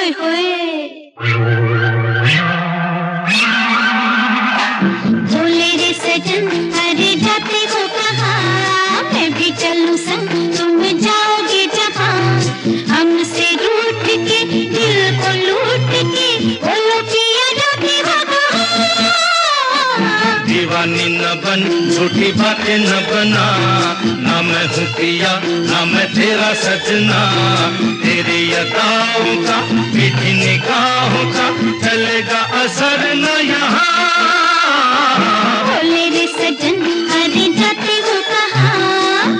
होए होए बोले रे सजन अरे जाते हो कहाँ मैं भी चलूं संग तुम जाओगे जहाँ हमसे रूठ के दिल को लूट के बोलो पिया जाते हो कहाँ दीवानी न बन झूठी बातें न बना ना मैं हूँ पिया ना मैं तेरा सजना तेरी अदाओं का मीठी निगाहों का चलेगा असर न यहाँ बोले रे सजन अरे जाते हो कहाँ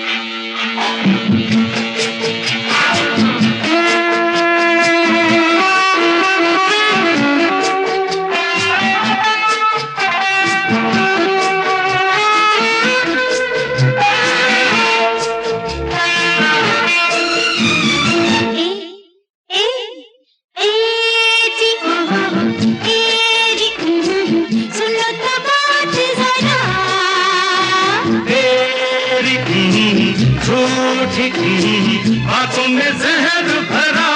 बातों में जहर भरा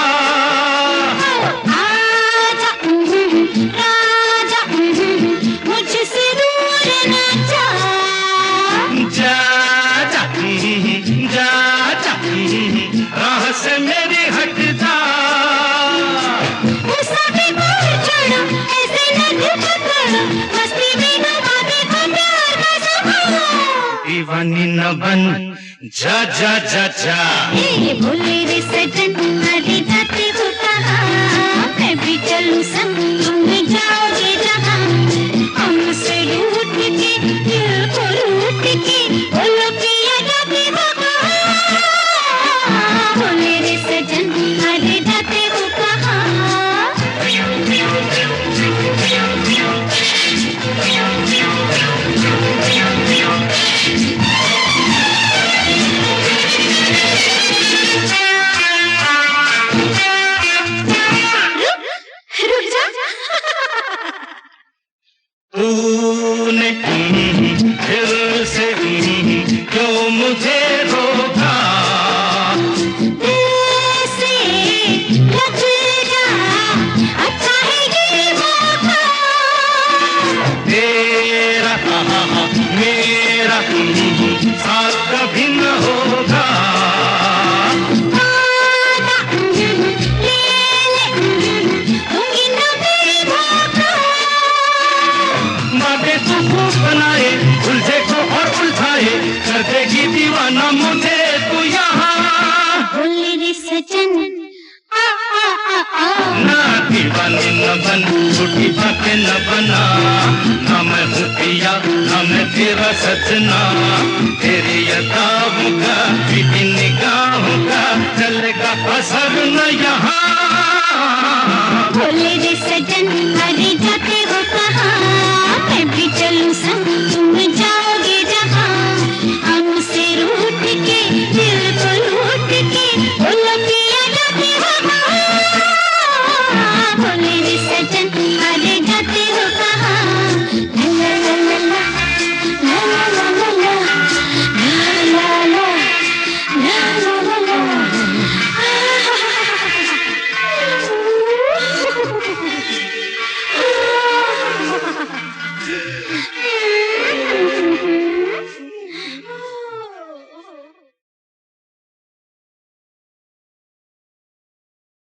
आजा राजा मुझसे दूर न जा जा जा जा जा राह से मेरी हट जा मुसाफिर बोल छोड़ो ऐसे न दिल पकड़ो मस्ती में न बातें को प्यार का संभालो दीवानी न बन जा जा जा जा बोले रे सजन अरे जाते हो कहाँ मैं भी चलूं संग तुम जाओगे जहाँ हमसे रूठ के दिल को लूट के बोलो पिया जाते हो कहाँ बोले रे सजन अरे जाते हो तूने फिर से क्यों मुझे रोका ऐसे लग जा अच्छा है ये मौका तेरा मेरा साथ कभी न होगा बनाए उलझे को और उलझाए कर देगी दीवाना मुझे तू यहाँ बोले रे सजन ना दीवानी न बन झूठी बातें न बना ना मैं हूँ पिया ना मैं तेरा सजना तेरी अदाओं का मीठी निगाहों का चलेगा असर न यहाँ बोले रे सजन अरे जाते हो कहाँ मैं भी चलूं संग